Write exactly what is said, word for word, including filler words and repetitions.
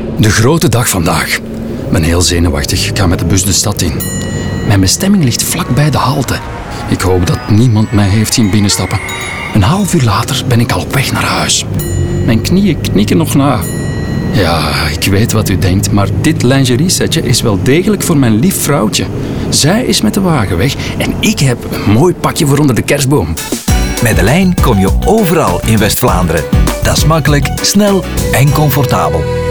De grote dag vandaag. Ik ben heel zenuwachtig. Ik ga met de bus de stad in. Mijn bestemming ligt vlakbij de halte. Ik hoop dat niemand mij heeft zien binnenstappen. Een half uur later ben ik al op weg naar huis. Mijn knieën knikken nog na. Ja, ik weet wat u denkt, maar dit lingeriesetje is wel degelijk voor mijn lief vrouwtje. Zij is met de wagen weg en ik heb een mooi pakje voor onder de kerstboom. Met de lijn kom je overal in West-Vlaanderen. Dat is makkelijk, snel en comfortabel.